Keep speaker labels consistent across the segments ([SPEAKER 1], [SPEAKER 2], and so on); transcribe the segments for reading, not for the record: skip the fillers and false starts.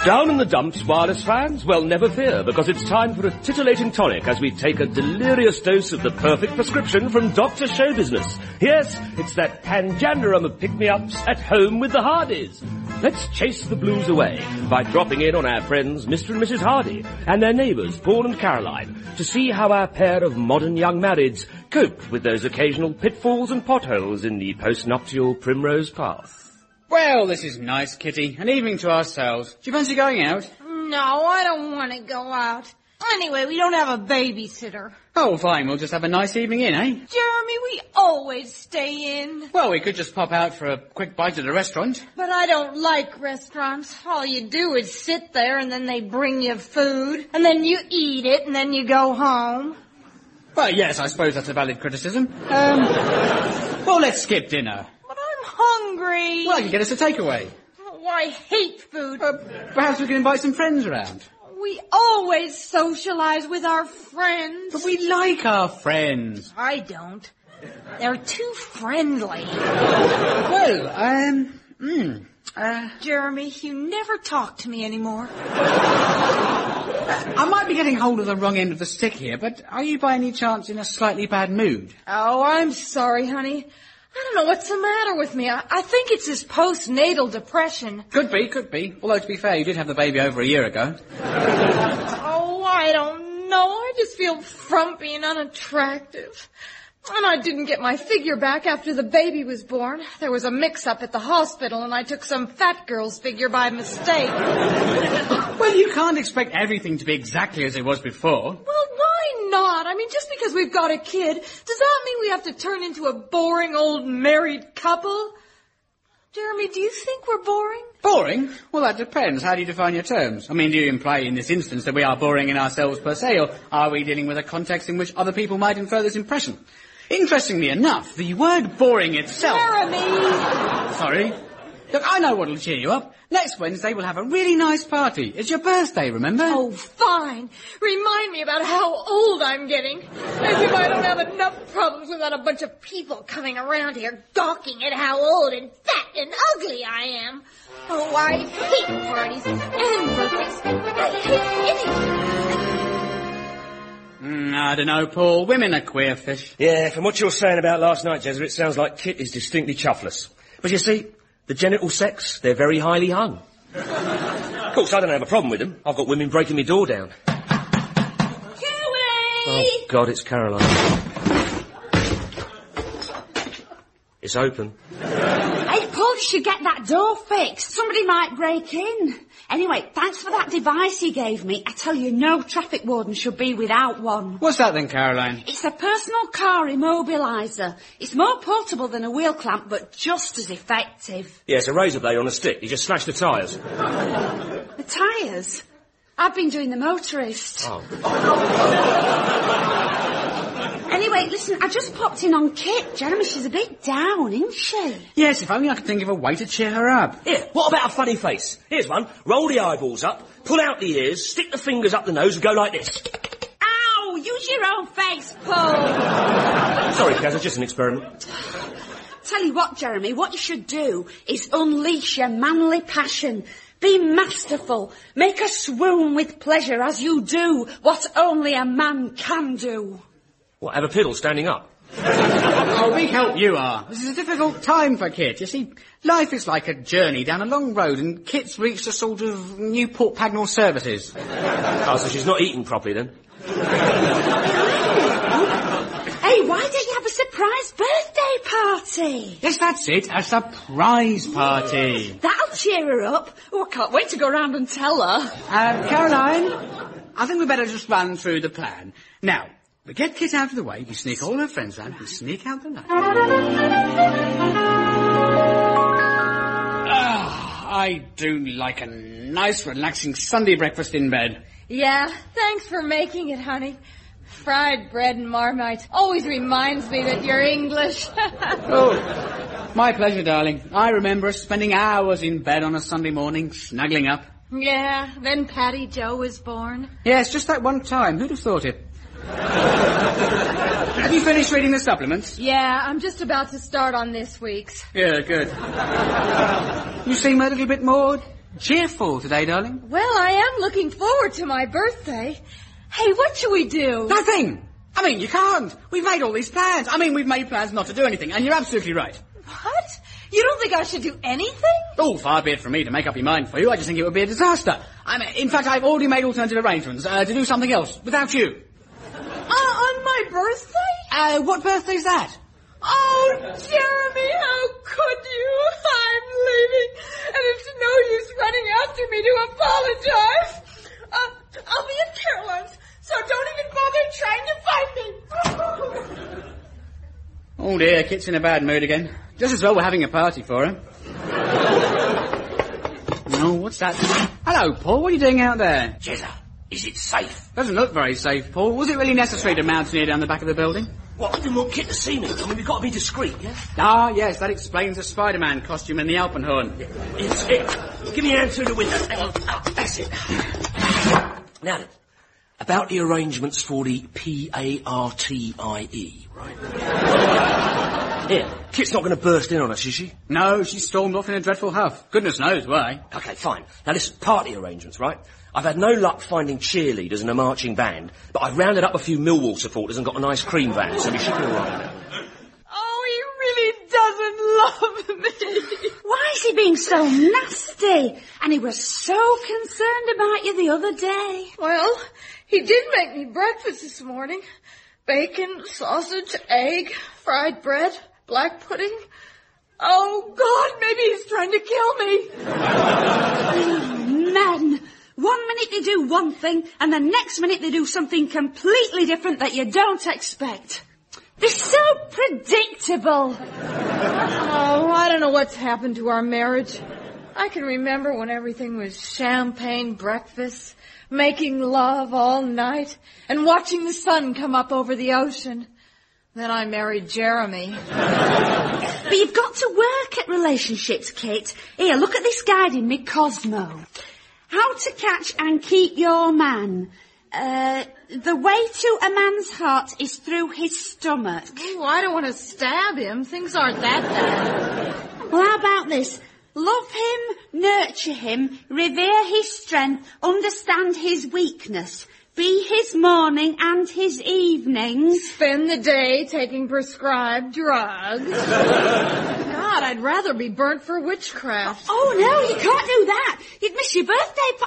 [SPEAKER 1] Down in the dumps, wireless fans? Well, never fear, because it's time for a titillating tonic as we take a delirious dose of the perfect prescription from Dr. Show Business. Yes, it's that panjandarum of pick-me-ups at home with the Hardys. Let's chase the blues away by dropping in on our friends Mr. and Mrs. Hardy and their neighbours, Paul and Caroline, to see how our pair of modern young marrieds cope with those occasional pitfalls and potholes in the post-nuptial primrose path.
[SPEAKER 2] Well, this is nice, Kitty. An evening to ourselves. Do you fancy going out?
[SPEAKER 3] No, I don't want to go out. Anyway, we don't have a babysitter.
[SPEAKER 2] Oh, fine. We'll just have a nice evening in, eh?
[SPEAKER 3] Jeremy, we always stay in.
[SPEAKER 2] Well, we could just pop out for a quick bite at a restaurant.
[SPEAKER 3] But I don't like restaurants. All you do is sit there and then they bring you food. And then you eat it and then you go home.
[SPEAKER 2] Well, yes, I suppose that's a valid criticism. Well, let's skip dinner.
[SPEAKER 3] Hungry.
[SPEAKER 2] Well, I can get us a takeaway.
[SPEAKER 3] Oh, I hate food.
[SPEAKER 2] Perhaps we can invite some friends around.
[SPEAKER 3] We always socialize with our friends.
[SPEAKER 2] But we like our friends.
[SPEAKER 3] I don't. They're too friendly.
[SPEAKER 2] Well,
[SPEAKER 3] Jeremy, you never talk to me anymore.
[SPEAKER 2] I might be getting hold of the wrong end of the stick here, but are you by any chance in a slightly bad mood?
[SPEAKER 3] Oh, I'm sorry, honey. I don't know what's the matter with me. I think it's this postnatal depression.
[SPEAKER 2] Could be. Although, to be fair, you did have the baby over a year ago.
[SPEAKER 3] Oh, I don't know. I just feel frumpy and unattractive. And I didn't get my figure back after the baby was born. There was a mix-up at the hospital, and I took some fat girl's figure by mistake.
[SPEAKER 2] Well, you can't expect everything to be exactly as it was before.
[SPEAKER 3] Well, why not? I mean, just because we've got a kid, does that mean we have to turn into a boring old married couple? Jeremy, do you think we're boring?
[SPEAKER 2] Boring? Well, that depends. How do you define your terms? I mean, do you imply in this instance that we are boring in ourselves per se, or are we dealing with a context in which other people might infer this impression? Interestingly enough, the word boring itself...
[SPEAKER 3] Jeremy!
[SPEAKER 2] Sorry. Look, I know what'll cheer you up. Next Wednesday we'll have a really nice party. It's your birthday, remember?
[SPEAKER 3] Oh, fine. Remind me about how old I'm getting. As if I don't have enough problems without a bunch of people coming around here gawking at how old and fat and ugly I am. Oh, I hate parties and birthdays. I hate anything.
[SPEAKER 2] I don't know, Paul. Women are queer fish.
[SPEAKER 1] Yeah, from what you were saying about last night, Jezza, it sounds like Kit is distinctly chuffless. But you see, the genital sex, they're very highly hung. Of course, I don't have a problem with them. I've got women breaking my door down.
[SPEAKER 3] Kelly!
[SPEAKER 1] Oh, God, it's Caroline. It's open.
[SPEAKER 4] Hey, Paul, you should get that door fixed. Somebody might break in. Anyway, thanks for that device you gave me. I tell you, no traffic warden should be without one.
[SPEAKER 2] What's that then, Caroline?
[SPEAKER 4] It's a personal car immobiliser. It's more portable than a wheel clamp, but just as effective.
[SPEAKER 1] Yeah, it's a razor blade on a stick. You just smash the tyres.
[SPEAKER 4] The tyres? I've been doing the motorist.
[SPEAKER 1] Oh.
[SPEAKER 4] Anyway, listen, I just popped in on Kit. Jeremy, she's a bit down, isn't she?
[SPEAKER 2] Yes, if only I could think of a way to cheer her up.
[SPEAKER 1] Here, what about a funny face? Here's one. Roll the eyeballs up, pull out the ears, stick the fingers up the nose and go like this.
[SPEAKER 4] Ow! Use your own face, Paul.
[SPEAKER 1] Sorry, Kaz, it's just an experiment.
[SPEAKER 4] Tell you what, Jeremy, what you should do is unleash your manly passion. Be masterful. Make her swoon with pleasure as you do what only a man can do.
[SPEAKER 1] What, have a piddle standing up?
[SPEAKER 2] Oh, big help you are. This is a difficult time for Kit. You see, life is like a journey down a long road, and Kit's reached a sort of Newport Pagnell services.
[SPEAKER 1] Oh, so she's not eating properly then?
[SPEAKER 4] Hey, why don't you have a surprise birthday party?
[SPEAKER 2] Yes, that's it, a surprise party.
[SPEAKER 4] That'll cheer her up. Oh, I can't wait to go round and tell her.
[SPEAKER 2] Caroline, I think we better just run through the plan. Now, we get Kit out of the way, we sneak all her friends round, and sneak out the night. I do like a nice, relaxing Sunday breakfast in bed.
[SPEAKER 3] Yeah, thanks for making it, honey. Fried bread and Marmite always reminds me that you're English.
[SPEAKER 2] Oh, my pleasure, darling. I remember us spending hours in bed on a Sunday morning, snuggling up.
[SPEAKER 3] Yeah, then Patty Joe was born.
[SPEAKER 2] Yes, just that one time. Who'd have thought it? Have you finished reading the supplements?
[SPEAKER 3] Yeah, I'm just about to start on this week's.
[SPEAKER 2] Yeah, good. You seem a little bit more cheerful today, darling.
[SPEAKER 3] Well, I am looking forward to my birthday. Hey, what should we do?
[SPEAKER 2] Nothing! I mean, you can't. We've made all these plans. I mean, we've made plans not to do anything, and you're absolutely right.
[SPEAKER 3] What? You don't think I should do anything?
[SPEAKER 2] Oh, far be it from me to make up your mind for you. I just think it would be a disaster. In fact, I've already made alternative arrangements to do something else without you.
[SPEAKER 3] On my birthday?
[SPEAKER 2] What birthday's that?
[SPEAKER 3] Oh, Jeremy, how could you? I'm leaving, and it's no use running after me to apologize. I'll be at Caroline's, so don't even bother trying to find me.
[SPEAKER 2] Oh dear, Kit's in a bad mood again. Just as well we're having a party for her. Oh, what's that? Hello, Paul, what are you doing out there?
[SPEAKER 1] Jezza, is it safe?
[SPEAKER 2] Doesn't look very safe, Paul. Was it really necessary to mountaineer down the back of the building?
[SPEAKER 1] What, I didn't want Kit to see me. I mean, we've got to be discreet, yeah?
[SPEAKER 2] Ah, yes, that explains the Spider-Man costume and the Alpenhorn.
[SPEAKER 1] It's it. Give me a hand through the window. Hang on. Oh, that's it. Now then, about the arrangements for the PARTIE, right? Here, Kit's not going to burst in on us, is she?
[SPEAKER 2] No, she stormed off in a dreadful huff. Goodness knows why.
[SPEAKER 1] OK, fine. Now listen, party arrangements, right? I've had no luck finding cheerleaders and a marching band, but I've rounded up a few Millwall supporters and got a nice cream van, so we should be all right.
[SPEAKER 3] Oh, he really doesn't love me.
[SPEAKER 4] Why is he being so nasty? And he was so concerned about you the other day.
[SPEAKER 3] Well, he did make me breakfast this morning. Bacon, sausage, egg, fried bread, black pudding. Oh, God, maybe he's trying to kill me.
[SPEAKER 4] Men. 1 minute they do one thing, and the next minute they do something completely different that you don't expect. They're so predictable.
[SPEAKER 3] Oh, I don't know what's happened to our marriage. I can remember when everything was champagne breakfast, making love all night, and watching the sun come up over the ocean. Then I married Jeremy.
[SPEAKER 4] But you've got to work at relationships, Kate. Here, look at this guide in me Cosmo. How to catch and keep your man. The way to a man's heart is through his stomach.
[SPEAKER 3] Oh, I don't want to stab him. Things aren't that bad.
[SPEAKER 4] Well, how about this? Love him, nurture him, revere his strength, understand his weakness, be his morning and his evenings.
[SPEAKER 3] Spend the day taking prescribed drugs. God, I'd rather be burnt for witchcraft.
[SPEAKER 4] Oh, no, you can't do that. You'd miss your birthday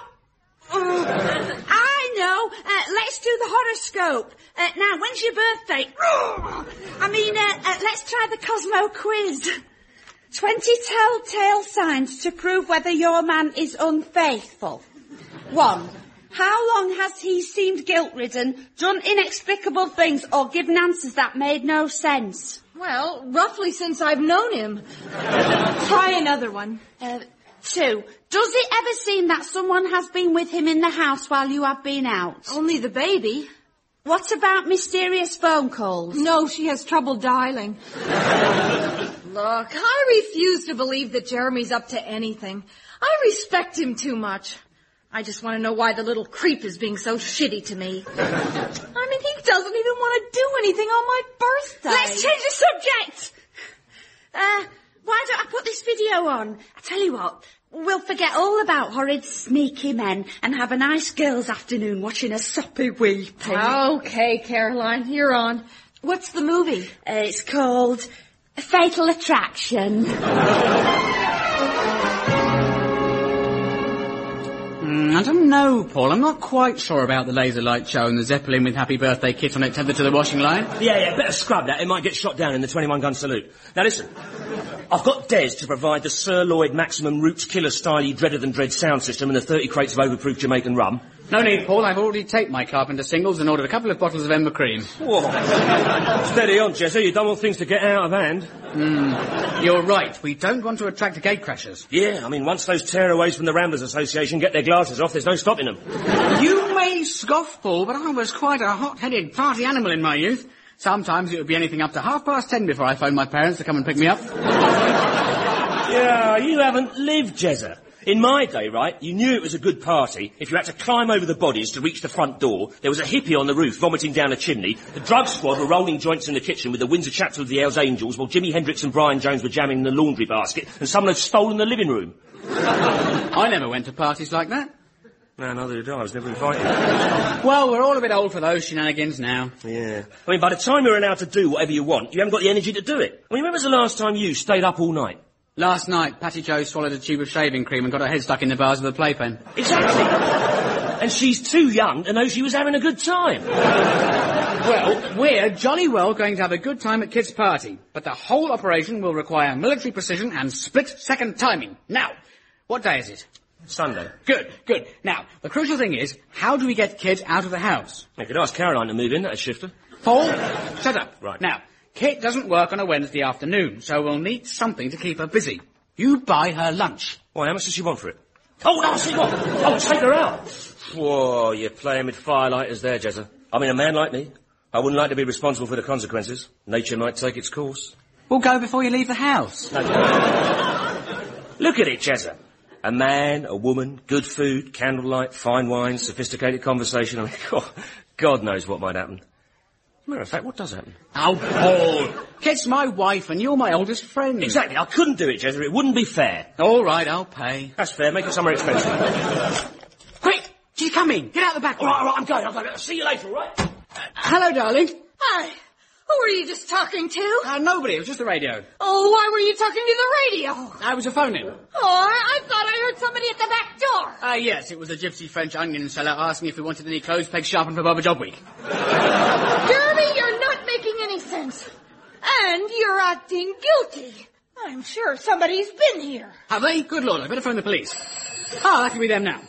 [SPEAKER 4] I know. Let's do the horoscope. Now, when's your birthday? Let's try the Cosmo quiz. 20 telltale signs to prove whether your man is unfaithful. 1. How long has he seemed guilt-ridden, done inexplicable things, or given answers that made no sense?
[SPEAKER 3] Well, roughly since I've known him. Try another one.
[SPEAKER 4] 2. Does it ever seem that someone has been with him in the house while you have been out?
[SPEAKER 3] Only the baby.
[SPEAKER 4] What about mysterious phone calls?
[SPEAKER 3] No, she has trouble dialing. Look, I refuse to believe that Jeremy's up to anything. I respect him too much. I just want to know why the little creep is being so shitty to me. I mean, he doesn't even want to do anything on my birthday.
[SPEAKER 4] Let's change the subject. Why don't I put this video on? I tell you what, we'll forget all about horrid, sneaky men and have a nice girls' afternoon watching a soppy weeping.
[SPEAKER 3] Okay, Caroline, you're on. What's the movie?
[SPEAKER 4] It's called Fatal Attraction.
[SPEAKER 2] I don't know, Paul. I'm not quite sure about the laser light show and the Zeppelin with Happy Birthday kit on it tethered to the washing line.
[SPEAKER 1] Yeah, better scrub that. It might get shot down in the 21-gun salute. Now, listen. I've got Des to provide the Sir Lloyd Maximum Roots Killer Styley Dreader Than Dread sound system and the 30 crates of overproof Jamaican rum.
[SPEAKER 2] No need, Paul. I've already taped my Carpenter singles and ordered a couple of bottles of Ember Cream.
[SPEAKER 1] Whoa. Steady on, Jezza. You don't want things to get out of hand.
[SPEAKER 2] You're right. We don't want to attract gatecrashers.
[SPEAKER 1] Yeah, I mean, once those tearaways from the Ramblers Association get their glasses off, there's no stopping them.
[SPEAKER 2] You may scoff, Paul, but I was quite a hot-headed party animal in my youth. Sometimes it would be anything up to 10:30 before I phoned my parents to come and pick me up.
[SPEAKER 1] Yeah, you haven't lived, Jezza. In my day, right, you knew it was a good party if you had to climb over the bodies to reach the front door, there was a hippie on the roof vomiting down a chimney, the drug squad were rolling joints in the kitchen with the Windsor Chapter of the Hells Angels while Jimi Hendrix and Brian Jones were jamming in the laundry basket, and someone had stolen the living room.
[SPEAKER 2] I never went to parties like that.
[SPEAKER 1] No, neither did I was never invited.
[SPEAKER 2] Well, we're all a bit old for those shenanigans now.
[SPEAKER 1] Yeah. I mean, by the time you're allowed to do whatever you want, you haven't got the energy to do it. I mean, when was the last time you stayed up all night?
[SPEAKER 2] Last night, Patty Jo swallowed a tube of shaving cream and got her head stuck in the bars of a playpen.
[SPEAKER 1] Exactly. And she's too young to know she was having a good time.
[SPEAKER 2] Well, we're jolly well going to have a good time at Kit's party, but the whole operation will require military precision and split-second timing. Now, what day is it?
[SPEAKER 1] Sunday.
[SPEAKER 2] Good, good. Now, the crucial thing is, how do we get Kit out of the house?
[SPEAKER 1] I could ask Caroline to move in, that'd shift her.
[SPEAKER 2] Paul, shut up.
[SPEAKER 1] Right.
[SPEAKER 2] Now, Kit doesn't work on a Wednesday afternoon, so we'll need something to keep her busy. You buy her lunch.
[SPEAKER 1] Why, how much does she want for it? Oh, no, see what? Oh, take her out. Whoa, you're playing with firelighters there, Jezza. I mean, a man like me, I wouldn't like to be responsible for the consequences. Nature might take its course.
[SPEAKER 2] We'll go before you leave the house.
[SPEAKER 1] No. Look at it, Jezza. A man, a woman, good food, candlelight, fine wine, sophisticated conversation. I mean, God knows what might happen. Matter of fact, what does happen?
[SPEAKER 2] Oh, Paul. Kit's my wife and you're my oldest friend.
[SPEAKER 1] Exactly, I couldn't do it, Jezza. It wouldn't be fair.
[SPEAKER 2] All right, I'll pay.
[SPEAKER 1] That's fair, make it somewhere expensive.
[SPEAKER 2] Quick! She's coming. Get out the back.
[SPEAKER 1] All right, I'm going. I'll see you later, all right?
[SPEAKER 2] Hello, darling.
[SPEAKER 3] Hi. Who were you just talking to?
[SPEAKER 2] Nobody. It was just the radio.
[SPEAKER 3] Oh, why were you talking to the radio?
[SPEAKER 2] I was a phone-in.
[SPEAKER 3] Oh, I thought I heard somebody at the back door.
[SPEAKER 2] Yes, it was a gypsy French onion seller asking if we wanted any clothes pegs sharpened for Baba Job Week.
[SPEAKER 3] Jeremy, you're not making any sense. And you're acting guilty. I'm sure somebody's been here.
[SPEAKER 2] Have they? Good Lord, I better phone the police. That can be them now.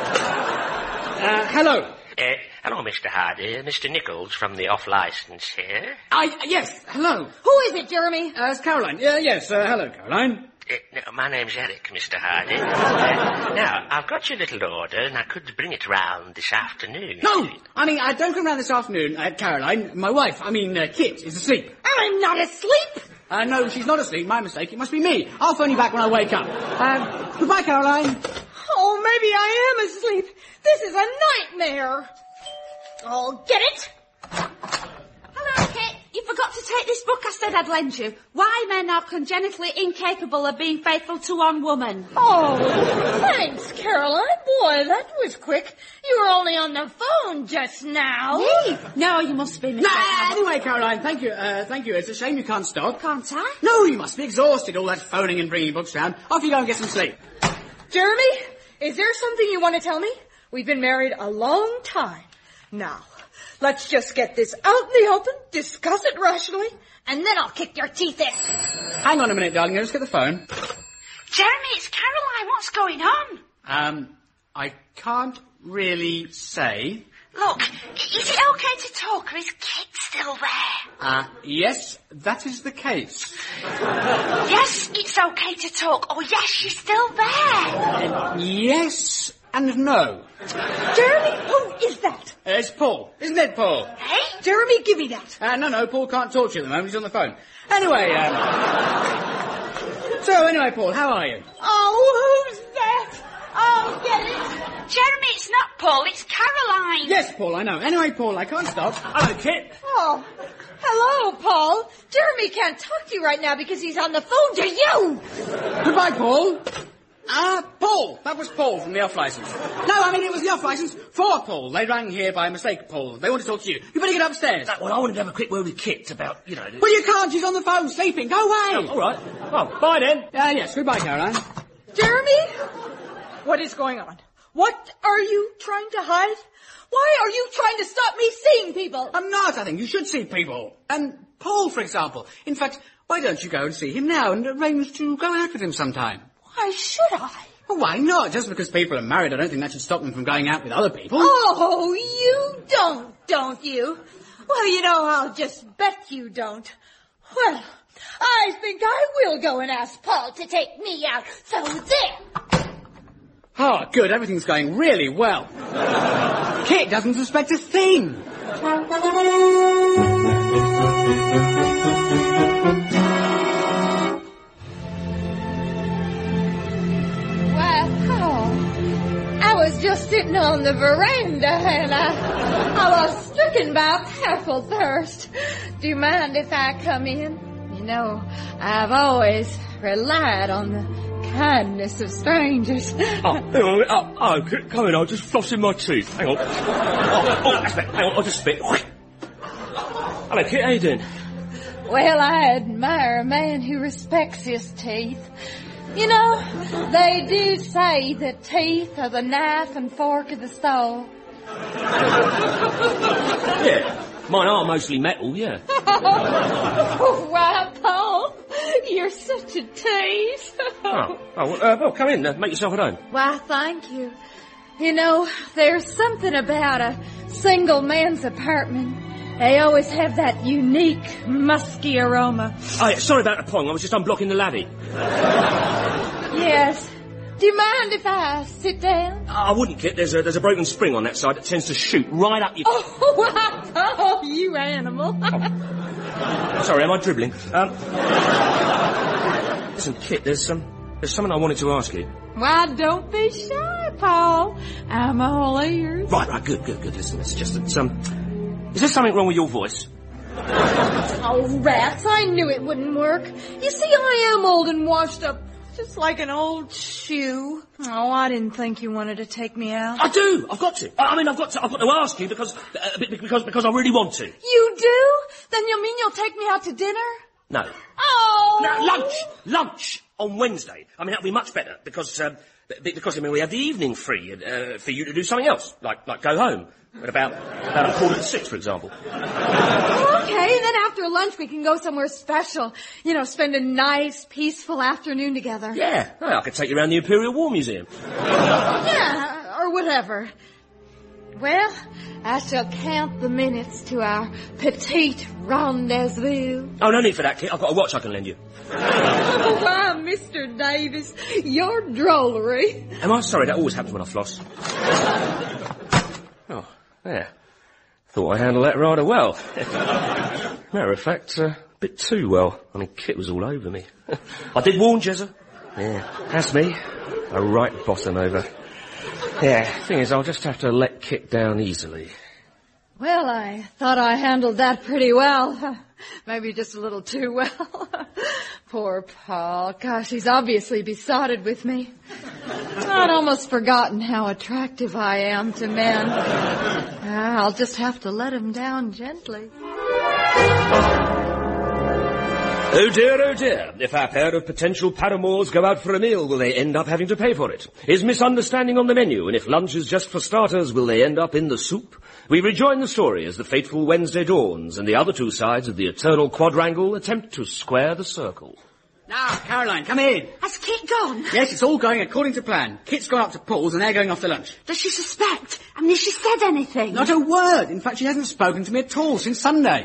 [SPEAKER 2] Hello.
[SPEAKER 5] Hello, Mr. Hardy. Mr. Nichols from the off-licence here.
[SPEAKER 2] Yes, hello.
[SPEAKER 3] Who is it, Jeremy?
[SPEAKER 2] It's Caroline. Yes, hello, Caroline.
[SPEAKER 5] No, my name's Eric, Mr. Hardy. Now, I've got your little order, and I could bring it round this afternoon.
[SPEAKER 2] No! I mean, don't come round this afternoon. Caroline, my wife, Kit, is asleep.
[SPEAKER 3] I'm not asleep.
[SPEAKER 2] No, she's not asleep. My mistake. It must be me. I'll phone you back when I wake up. Goodbye, Caroline.
[SPEAKER 3] Oh, maybe I am asleep. This is a nightmare. Oh, get it?
[SPEAKER 4] Hello, Kit. You forgot to take this book I said I'd lend you. Why men are congenitally incapable of being faithful to one woman.
[SPEAKER 3] Oh, thanks, Caroline. Boy, that was quick. You were only on the phone just now.
[SPEAKER 4] Me? No, you must be mistaken.
[SPEAKER 2] Anyway, Caroline, thank you. It's a shame you can't stop.
[SPEAKER 4] Can't I?
[SPEAKER 2] No, you must be exhausted, all that phoning and bringing books round. Off you go and get some sleep.
[SPEAKER 3] Jeremy, is there something you want to tell me? We've been married a long time. Now, let's just get this out in the open, discuss it rationally, and then I'll kick your teeth in.
[SPEAKER 2] Hang on a minute, darling. I'll just get the phone.
[SPEAKER 4] Jeremy, it's Caroline. What's going on?
[SPEAKER 2] I can't really say.
[SPEAKER 4] Look, is it okay to talk, or is Kit still there?
[SPEAKER 2] Yes, that is the case.
[SPEAKER 4] Yes, it's okay to talk. Oh, yes, she's still there.
[SPEAKER 2] Yes and no.
[SPEAKER 3] Jeremy, who is that?
[SPEAKER 2] It's Paul. Isn't it, Paul?
[SPEAKER 4] Hey?
[SPEAKER 3] Jeremy, give me that.
[SPEAKER 2] No, Paul can't talk to you at the moment. He's on the phone. Anyway, Paul, how are you?
[SPEAKER 3] Oh, who's that? Oh, get it.
[SPEAKER 4] Jeremy, it's not Paul, it's Caroline.
[SPEAKER 2] Yes, Paul, I know. Anyway, Paul, I can't stop.
[SPEAKER 1] Hello, Kit.
[SPEAKER 3] Oh, hello, Paul. Jeremy can't talk to you right now because he's on the phone to you.
[SPEAKER 2] Goodbye, Paul. Paul. That was Paul from the off-licence. No, it was the off-licence for Paul. They rang here by mistake, Paul. They want to talk to you. You better get upstairs.
[SPEAKER 1] Well, I wanted to have a quick word with Kit about,
[SPEAKER 2] Well, you can't. She's on the phone, sleeping. Go away.
[SPEAKER 1] Oh, all right. Well, bye then.
[SPEAKER 2] Yes, goodbye, Caroline.
[SPEAKER 3] Jeremy, what is going on? What are you trying to hide? Why are you trying to stop me seeing people?
[SPEAKER 2] I'm not. I think you should see people. And Paul, for example. In fact, why don't you go and see him now and arrange to go out with him sometime?
[SPEAKER 3] Why should I?
[SPEAKER 2] Well, why not? Just because people are married, I don't think that should stop them from going out with other people.
[SPEAKER 3] Oh, you don't you? Well, I'll just bet you don't. Well, I think I will go and ask Paul to take me out. So there.
[SPEAKER 2] Oh, good. Everything's going really well. Kit doesn't suspect a thing.
[SPEAKER 3] Well, sitting on the veranda, and I was stricken by a powerful thirst. Do you mind if I come in? You know, I've always relied on the kindness of strangers.
[SPEAKER 1] Hang on. Kit, come in. I'm just flossing my teeth. Hang on. That's better. Hang on, I'll just spit. Hello, Kit, how you doing?
[SPEAKER 3] Well, I admire a man who respects his teeth. You know, they do say that teeth are the knife and fork of the soul.
[SPEAKER 1] Yeah, mine are mostly metal, yeah.
[SPEAKER 3] Oh, why, Paul, you're such a tease.
[SPEAKER 1] Well, come in, make yourself at home.
[SPEAKER 3] Why, thank you. You know, there's something about a single man's apartment. They always have that unique, musky aroma.
[SPEAKER 1] Oh, yeah, sorry about the pong. I was just unblocking the laddie.
[SPEAKER 3] Yes. Do you mind if I sit down?
[SPEAKER 1] I wouldn't, Kit. There's a broken spring on that side that tends to shoot right up your...
[SPEAKER 3] Oh, you animal.
[SPEAKER 1] Sorry, am I dribbling? Listen, Kit, there's something I wanted to ask you.
[SPEAKER 3] Why, don't be shy, Paul. I'm all ears.
[SPEAKER 1] Right, good. Listen, it's just that, is there something wrong with your voice?
[SPEAKER 3] Oh, rats, I knew it wouldn't work. You see, I am old and washed up, just like an old shoe. Oh, I didn't think you wanted to take me out.
[SPEAKER 1] I do. I've got to. I've got to ask you because I really want to.
[SPEAKER 3] You do? Then you mean you'll take me out to dinner?
[SPEAKER 1] No.
[SPEAKER 3] Oh!
[SPEAKER 1] No, lunch on Wednesday. That'll be much better because we have the evening free for you to do something else, like go home at about 6:15, for example.
[SPEAKER 3] Okay, and then after lunch we can go somewhere special. You know, spend a nice, peaceful afternoon together.
[SPEAKER 1] Yeah, I could take you around the Imperial War Museum.
[SPEAKER 3] Yeah, or whatever. Well, I shall count the minutes to our petite rendezvous.
[SPEAKER 1] Oh, no need for that, Kit. I've got a watch I can lend you.
[SPEAKER 3] Oh, why, Mr. Davis, your drollery.
[SPEAKER 1] Am I sorry? That always happens when I floss. Oh, there. Thought I handled that rather well. Matter of fact, a bit too well. Kit was all over me. I did warn Jezza. Yeah, that's me. A right bottom over. Yeah, thing is, I'll just have to let Kit down easily.
[SPEAKER 3] Well, I thought I handled that pretty well. Maybe just a little too well. Poor Paul. Gosh, he's obviously besotted with me. I'd almost forgotten how attractive I am to men. I'll just have to let him down gently.
[SPEAKER 1] Oh dear. If our pair of potential paramours go out for a meal, will they end up having to pay for it? Is misunderstanding on the menu, and if lunch is just for starters, will they end up in the soup? We rejoin the story as the fateful Wednesday dawns, and the other two sides of the eternal quadrangle attempt to square the circle.
[SPEAKER 2] Now, Caroline, come in.
[SPEAKER 4] Has Kit gone?
[SPEAKER 2] Yes, it's all going according to plan. Kit's gone up to Paul's and they're going off to lunch.
[SPEAKER 4] Does she suspect? Has she said anything?
[SPEAKER 2] Not a word. In fact, she hasn't spoken to me at all since Sunday.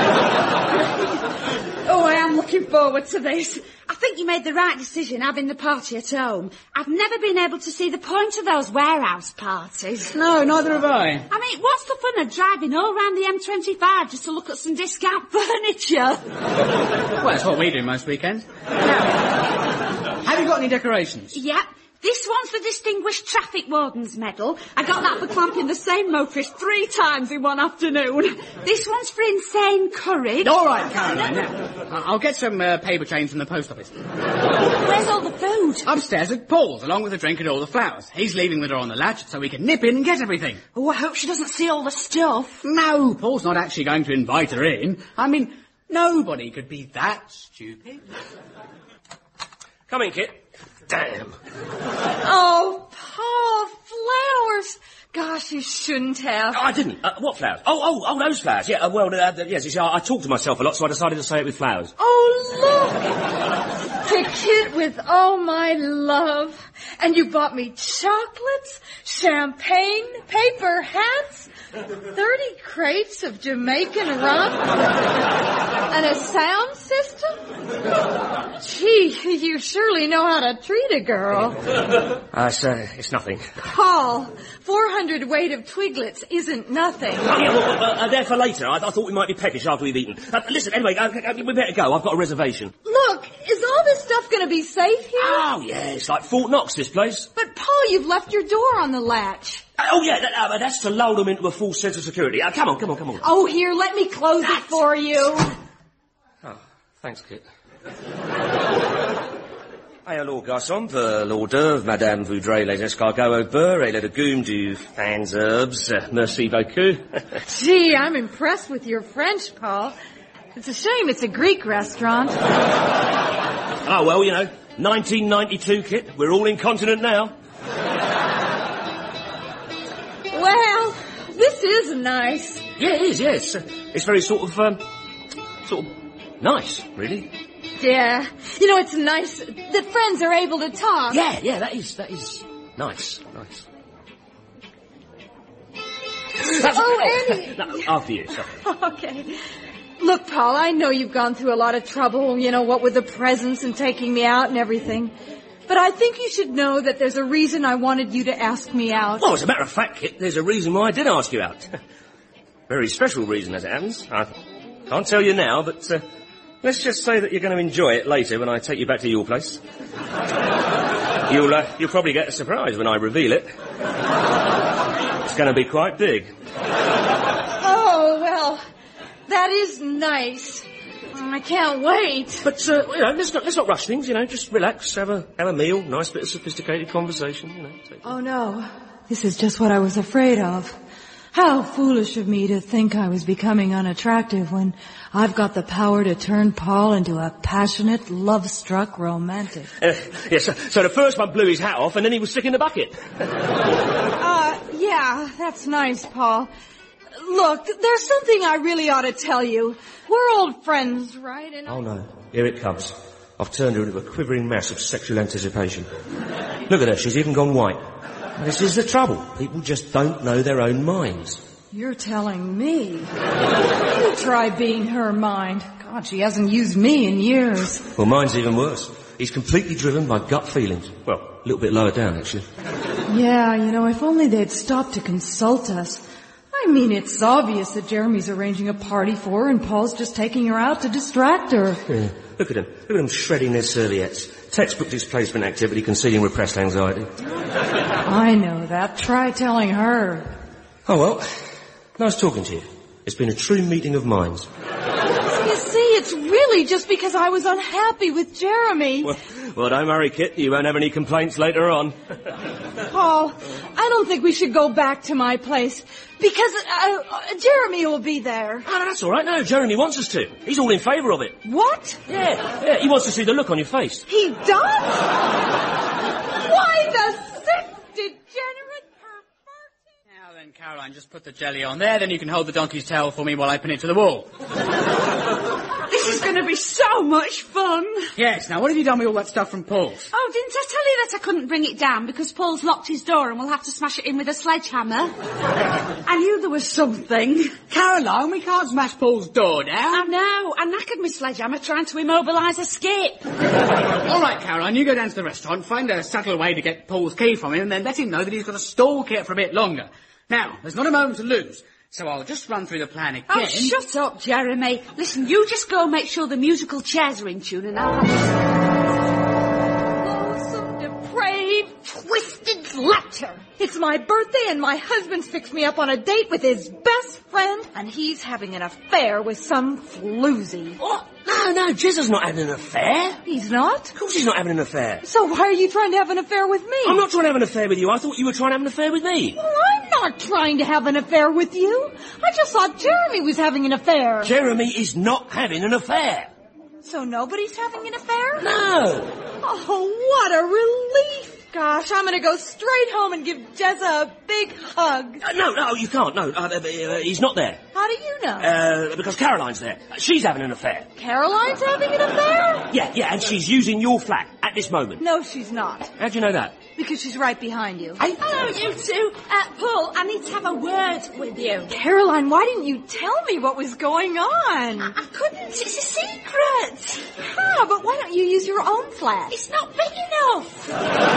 [SPEAKER 4] Oh, I am looking forward to this. I think you made the right decision having the party at home. I've never been able to see the point of those warehouse parties.
[SPEAKER 2] No, neither have I.
[SPEAKER 4] What's the fun of driving all around the M25 just to look at some discount furniture?
[SPEAKER 2] Well, that's what we do most weekends. Have you got any decorations?
[SPEAKER 4] Yep. This one's the Distinguished Traffic Warden's Medal. I got that for clamping the same motorist 3 times in one afternoon. This one's for insane courage.
[SPEAKER 2] All right, Caroline. Now, I'll get some paper trains from the post office.
[SPEAKER 4] Where's all the food?
[SPEAKER 2] Upstairs at Paul's, along with the drink and all the flowers. He's leaving the door on the latch so we can nip in and get everything.
[SPEAKER 4] Oh, I hope she doesn't see all the stuff.
[SPEAKER 2] No, Paul's not actually going to invite her in. Nobody could be that stupid.
[SPEAKER 1] Come in, Kit. Damn.
[SPEAKER 3] Oh, Paul, flowers. Gosh, you shouldn't have.
[SPEAKER 1] I didn't. What flowers? Oh, those flowers. Yeah, yes, you see, I talk to myself a lot, so I decided to say it with flowers.
[SPEAKER 3] Oh, look. The kit with all my love. And you bought me chocolates, champagne, paper hats, 30 crates of Jamaican rum, and a sound system? Gee, you surely know how to treat a girl.
[SPEAKER 1] It's nothing.
[SPEAKER 3] Paul, 400 weight of twiglets isn't nothing.
[SPEAKER 1] Oh, yeah, well, they're for later. I thought we might be peckish after we've eaten. Listen, anyway, we better go. I've got a reservation.
[SPEAKER 3] Look, Look, is all this stuff going to be safe here?
[SPEAKER 1] Oh, yeah, it's like Fort Knox, this place.
[SPEAKER 3] But, Paul, you've left your door on the latch.
[SPEAKER 1] Oh, yeah, that's to lull them into a false sense of security. Come on.
[SPEAKER 3] Oh, here, let me close it for you.
[SPEAKER 1] Oh, thanks, Kit. Et alors, garçon, pour l'hors d'oeuvre, Madame voudrait les escargots au beurre et le légume du fans herbes. Merci beaucoup.
[SPEAKER 3] Gee, I'm impressed with your French, Paul. It's a shame it's a Greek restaurant.
[SPEAKER 1] Oh, well, 1992, Kit. We're all incontinent now.
[SPEAKER 3] Well, this is nice.
[SPEAKER 1] Yeah, it is, yes. It's very sort of nice, really.
[SPEAKER 3] Yeah. It's nice that friends are able to talk.
[SPEAKER 1] Yeah, that is nice.
[SPEAKER 3] Oh, Annie.
[SPEAKER 1] No, after you, sorry.
[SPEAKER 3] Okay. Look, Paul, I know you've gone through a lot of trouble, what with the presents and taking me out and everything. But I think you should know that there's a reason I wanted you to ask me out.
[SPEAKER 1] Well, as a matter of fact, Kit, there's a reason why I did ask you out. Very special reason, as it happens. I can't tell you now, but let's just say that you're going to enjoy it later when I take you back to your place. You'll probably get a surprise when I reveal it. It's going to be quite big.
[SPEAKER 3] Oh, well, that is nice. I can't wait.
[SPEAKER 1] But, let's not rush things, just relax, have a meal, nice bit of sophisticated conversation,
[SPEAKER 3] Oh, no. This is just what I was afraid of. How foolish of me to think I was becoming unattractive when I've got the power to turn Paul into a passionate, love-struck romantic.
[SPEAKER 1] Yes, so the first one blew his hat off and then he was sick in the bucket.
[SPEAKER 3] Yeah, that's nice, Paul. Look, there's something I really ought to tell you. We're old friends, right?
[SPEAKER 1] Oh, no. Here it comes. I've turned her into a quivering mass of sexual anticipation. Look at her. She's even gone white. This is the trouble. People just don't know their own minds.
[SPEAKER 3] You're telling me. You try being her mind. God, she hasn't used me in years.
[SPEAKER 1] Well, mine's even worse. He's completely driven by gut feelings. Well, a little bit lower down, actually.
[SPEAKER 3] Yeah, if only they'd stopped to consult us. I mean, it's obvious that Jeremy's arranging a party for her and Paul's just taking her out to distract her.
[SPEAKER 1] Yeah. Look at them shredding their serviettes. Textbook displacement activity concealing repressed anxiety.
[SPEAKER 3] I know that. Try telling her.
[SPEAKER 1] Oh, well, nice talking to you. It's been a true meeting of minds.
[SPEAKER 3] You see, it's really just because I was unhappy with Jeremy.
[SPEAKER 1] Well, don't worry, Kit. You won't have any complaints later on.
[SPEAKER 3] Paul, I don't think we should go back to my place because Jeremy will be there.
[SPEAKER 1] Oh, no, that's all right. No, Jeremy wants us to. He's all in favour of it.
[SPEAKER 3] What?
[SPEAKER 1] Yeah, he wants to see the look on your face.
[SPEAKER 3] He does? Why the sick, degenerate, perverted...
[SPEAKER 2] Now then, Caroline, just put the jelly on there, then you can hold the donkey's tail for me while I pin it to the wall.
[SPEAKER 4] This is going to be so much fun.
[SPEAKER 2] Yes, now what have you done with all that stuff from Paul's?
[SPEAKER 4] Oh, didn't I tell you that I couldn't bring it down because Paul's locked his door and we'll have to smash it in with a sledgehammer? I knew there was something.
[SPEAKER 2] Caroline, we can't smash Paul's door down.
[SPEAKER 4] I know. I knackered my sledgehammer trying to immobilise a skip.
[SPEAKER 2] All right, Caroline, you go down to the restaurant, find a subtle way to get Paul's key from him, and then let him know that he's got to stall Kit for a bit longer. Now, there's not a moment to lose. So I'll just run through the plan again.
[SPEAKER 4] Oh, shut up, Jeremy. Listen, you just go make sure the musical chairs are in tune and I'll have...
[SPEAKER 3] Loathsome, depraved, twisted slut. It's my birthday and my husband's fixed me up on a date with his best friend and he's having an affair with some floozy.
[SPEAKER 1] What? No, Jezza's not having an affair.
[SPEAKER 3] He's not?
[SPEAKER 1] Of course he's not having an affair.
[SPEAKER 3] So why are you trying to have an affair with me?
[SPEAKER 1] I'm not trying to have an affair with you. I thought you were trying to have an affair with me.
[SPEAKER 3] Well, I'm not trying to have an affair with you. I just thought Jeremy was having an affair.
[SPEAKER 1] Jeremy is not having an affair.
[SPEAKER 3] So nobody's having an affair?
[SPEAKER 1] No.
[SPEAKER 3] Oh, what a relief. Gosh, I'm going to go straight home and give Jezza a big hug.
[SPEAKER 1] No, you can't. No, he's not there.
[SPEAKER 3] How do you know?
[SPEAKER 1] Because Caroline's there. She's having an affair.
[SPEAKER 3] Caroline's having an affair?
[SPEAKER 1] Yeah, and she's using your flat at this moment.
[SPEAKER 3] No, she's not.
[SPEAKER 1] How'd you know that?
[SPEAKER 3] Because she's right behind you.
[SPEAKER 4] Hey? Hello, you two. Paul, I need to have a word with you.
[SPEAKER 3] Caroline, why didn't you tell me what was going on?
[SPEAKER 4] I couldn't. It's a secret.
[SPEAKER 3] But why don't you use your own flat?
[SPEAKER 4] It's not big enough.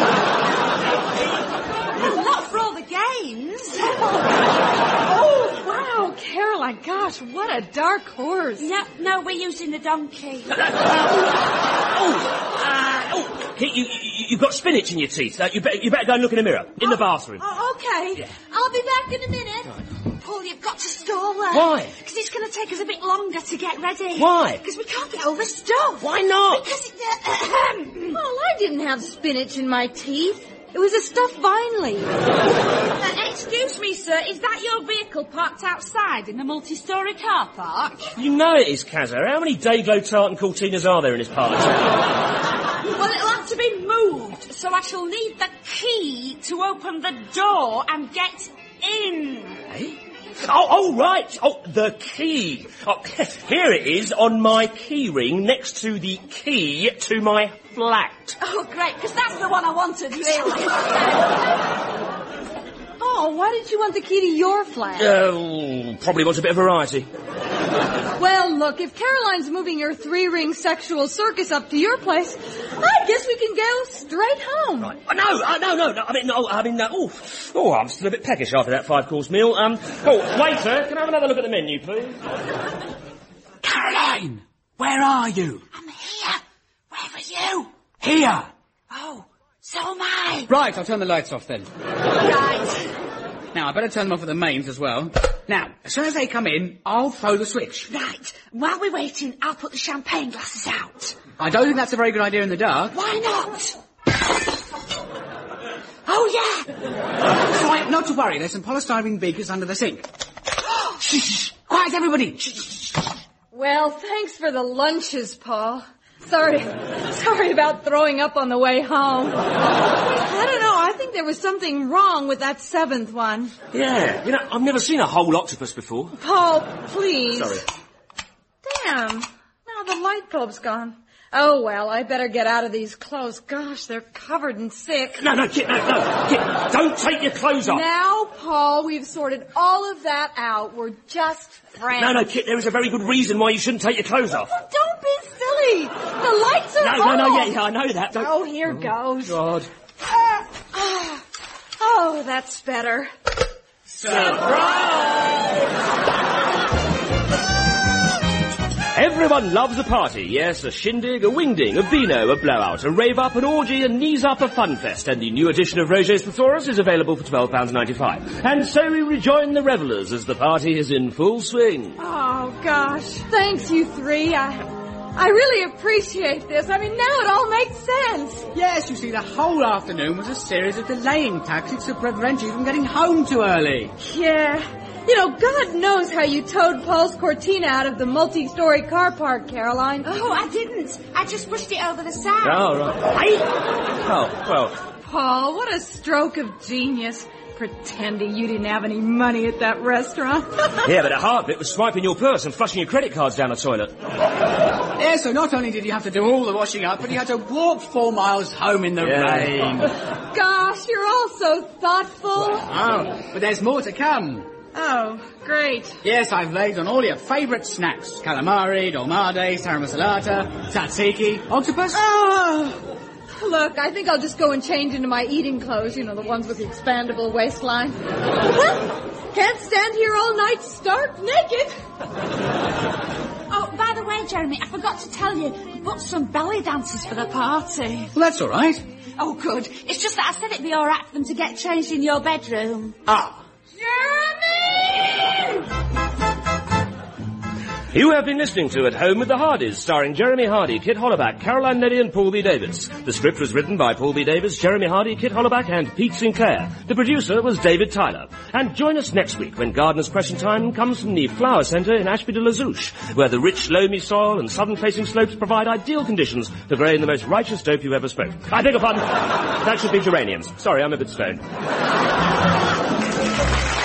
[SPEAKER 4] Well, not for all the games.
[SPEAKER 3] Oh, wow, Caroline, gosh, what a dark horse.
[SPEAKER 4] No, we're using the donkey.
[SPEAKER 1] Kit, you've got spinach in your teeth. You better go and look in the mirror, in the bathroom.
[SPEAKER 4] Oh, OK.
[SPEAKER 1] Yeah.
[SPEAKER 4] I'll be back in a minute. Paul, you've got to stall there.
[SPEAKER 1] Why?
[SPEAKER 4] Because it's going to take us a bit longer to get ready.
[SPEAKER 1] Why?
[SPEAKER 4] Because we can't get all the stuff.
[SPEAKER 1] Why not?
[SPEAKER 4] Because
[SPEAKER 3] Well, I didn't have spinach in my teeth. It was a stuffed vine leaf.
[SPEAKER 4] excuse me, sir, is that your vehicle parked outside in the multi-storey car park?
[SPEAKER 1] You know it is, Kazza. How many Dayglow Tartan Cortinas are there in this part of town?
[SPEAKER 4] Well, it'll have to be moved, so I shall need the key to open the door and get in.
[SPEAKER 1] Eh? Oh, right. Oh, the key. Oh, here it is on my key ring next to the key to my flat.
[SPEAKER 4] Oh, great, because that's the one I wanted, really.
[SPEAKER 3] Oh, why did you want the key to your flat?
[SPEAKER 1] Probably wants a bit of variety.
[SPEAKER 3] Well, look, if Caroline's moving your 3-ring sexual circus up to your place, I guess we can go straight home.
[SPEAKER 1] Right. No. I'm still a bit peckish after that 5-course meal. Waiter, can I have another look at the menu, please?
[SPEAKER 2] Caroline, where are you?
[SPEAKER 4] I'm here. Where are you?
[SPEAKER 2] Here.
[SPEAKER 4] Oh, so am I.
[SPEAKER 2] Right, I'll turn the lights off then.
[SPEAKER 4] Right.
[SPEAKER 2] Now, I better turn them off at the mains as well. Now, as soon as they come in, I'll throw the switch.
[SPEAKER 4] Right. While we're waiting, I'll put the champagne glasses out.
[SPEAKER 2] I don't think that's a very good idea in the dark.
[SPEAKER 4] Why not? Oh, yeah.
[SPEAKER 2] Right, not to worry, there's some polystyrene beakers under the sink. Shh, quiet everybody. Shh.
[SPEAKER 3] Well, thanks for the lunches, Paul. Sorry about throwing up on the way home. I don't know, I think there was something wrong with that 7th one.
[SPEAKER 1] Yeah, I've never seen a whole octopus before.
[SPEAKER 3] Paul, please.
[SPEAKER 1] Sorry.
[SPEAKER 3] Damn, now the light bulb's gone. Oh, well, I better get out of these clothes. Gosh, they're covered in sick.
[SPEAKER 1] No, Kit, Kit, don't take your clothes off.
[SPEAKER 3] Now, Paul, we've sorted all of that out. We're just friends.
[SPEAKER 1] No, Kit, there is a very good reason why you shouldn't take your clothes off.
[SPEAKER 3] Oh, don't be silly. The lights are off.
[SPEAKER 1] No, yeah, I know that. Don't...
[SPEAKER 3] Oh, here goes.
[SPEAKER 1] God.
[SPEAKER 3] Oh, that's better.
[SPEAKER 1] Surprise! Everyone loves a party, yes, a shindig, a wingding, a beano, a blowout, a rave-up, an orgy, a knees-up, a fun-fest, and the new edition of Roget's Thesaurus is available for £12.95. And so we rejoin the revellers as the party is in full swing.
[SPEAKER 3] Oh, gosh. Thanks, you 3. I really appreciate this. I mean, now it all makes sense.
[SPEAKER 2] Yes, you see, the whole afternoon was a series of delaying tactics to prevent you from getting home too early.
[SPEAKER 3] Yeah. God knows how you towed Paul's Cortina out of the multi-story car park, Caroline.
[SPEAKER 4] Oh, I didn't. I just pushed it over the side.
[SPEAKER 1] Oh, right. Oh, well.
[SPEAKER 3] Paul, what a stroke of genius. Pretending you didn't have any money at that restaurant.
[SPEAKER 1] Yeah, but the hard bit was swiping your purse and flushing your credit cards down the toilet.
[SPEAKER 2] Yeah, so not only did you have to do all the washing up, but you had to walk 4 miles home in the rain.
[SPEAKER 3] Gosh, you're all so thoughtful.
[SPEAKER 2] Oh, but there's more to come.
[SPEAKER 3] Oh, great.
[SPEAKER 2] Yes, I've laid on all your favourite snacks. Calamari, dolmade, saramasalata, tzatziki, octopus.
[SPEAKER 3] Oh, look, I think I'll just go and change into my eating clothes, the ones with the expandable waistline. Well, can't stand here all night stark naked.
[SPEAKER 4] Oh, by the way, Jeremy, I forgot to tell you, we booked some belly dancers for the party.
[SPEAKER 2] Well, that's all right.
[SPEAKER 4] Oh, good. It's just that I said it'd be all right for them to get changed in your bedroom.
[SPEAKER 2] Ah.
[SPEAKER 4] Jeremy!
[SPEAKER 1] You have been listening to At Home with the Hardys, starring Jeremy Hardy, Kit Hollaback, Caroline Neddy and Paul B. Davis. The script was written by Paul B. Davis, Jeremy Hardy, Kit Hollaback and Pete Sinclair. The producer was David Tyler. And join us next week when Gardener's Question Time comes from the Flower Centre in Ashby-de-la-Zouch, where the rich, loamy soil and southern-facing slopes provide ideal conditions for growing the most righteous dope you ever smoked. I beg your pardon. That should be geraniums. Sorry, I'm a bit stoned.